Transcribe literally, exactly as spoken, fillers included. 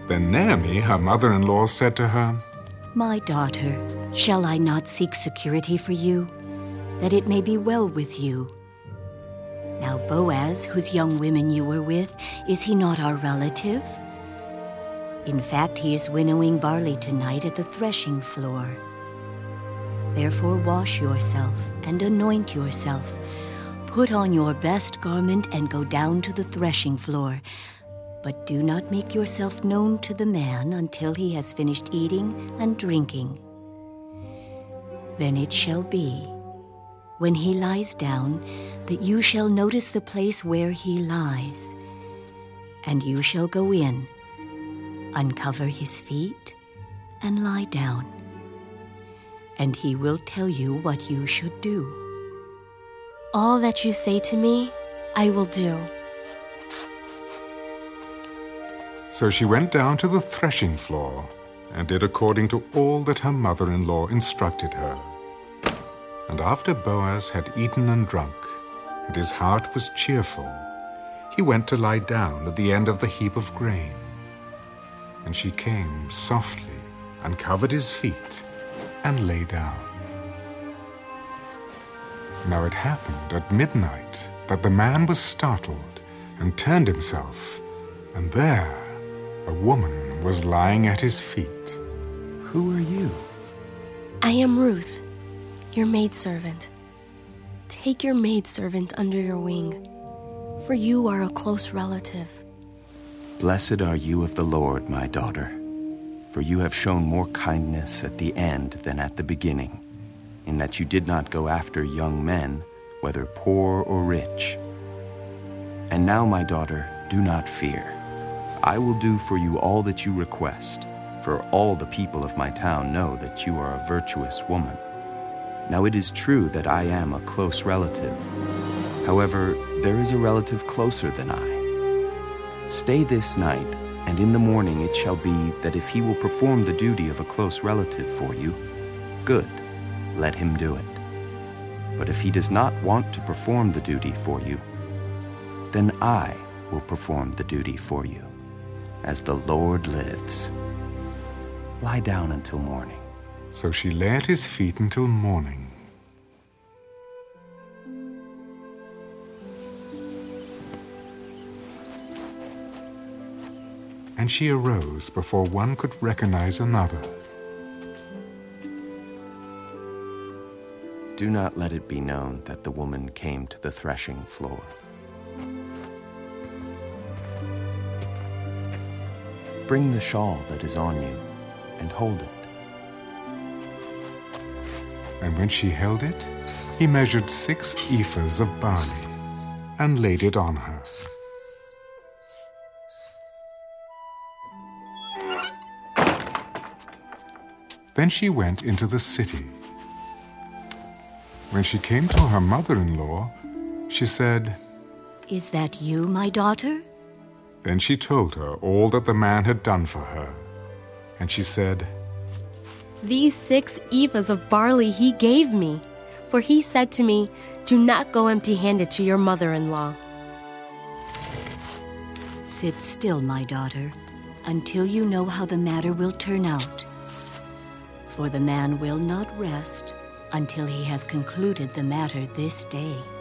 Then Naomi, her mother-in-law, said to her, My daughter, shall I not seek security for you, that it may be well with you? Now Boaz, whose young women you were with, is he not our relative? In fact, he is winnowing barley tonight at the threshing floor. Therefore wash yourself and anoint yourself. Put on your best garment and go down to the threshing floor. But do not make yourself known to the man until he has finished eating and drinking. Then it shall be, when he lies down, that you shall notice the place where he lies. And you shall go in, uncover his feet, and lie down. And he will tell you what you should do. All that you say to me, I will do. So she went down to the threshing floor and did according to all that her mother-in-law instructed her. And after Boaz had eaten and drunk, and his heart was cheerful, he went to lie down at the end of the heap of grain. And she came softly and covered his feet and lay down. Now it happened at midnight that the man was startled and turned himself, and there a woman was lying at his feet. Who are you? I am Ruth, your maidservant. Take your maidservant under your wing, for you are a close relative. Blessed are you of the Lord, my daughter, for you have shown more kindness at the end than at the beginning, in that you did not go after young men, whether poor or rich. And now, my daughter, do not fear. I will do for you all that you request, for all the people of my town know that you are a virtuous woman. Now it is true that I am a close relative. However, there is a relative closer than I. Stay this night, and in the morning it shall be that if he will perform the duty of a close relative for you, good, let him do it. But if he does not want to perform the duty for you, then I will perform the duty for you, as the Lord lives. Lie down until morning. So she lay at his feet until morning. And she arose before one could recognize another. Do not let it be known that the woman came to the threshing floor. Bring the shawl that is on you and hold it. And when she held it, he measured six ephahs of barley and laid it on her. Then she went into the city. When she came to her mother-in-law, she said, Is that you, my daughter? Then she told her all that the man had done for her. And she said, These six ephahs of barley he gave me, for he said to me, Do not go empty-handed to your mother-in-law. Sit still, my daughter, until you know how the matter will turn out. For the man will not rest until he has concluded the matter this day.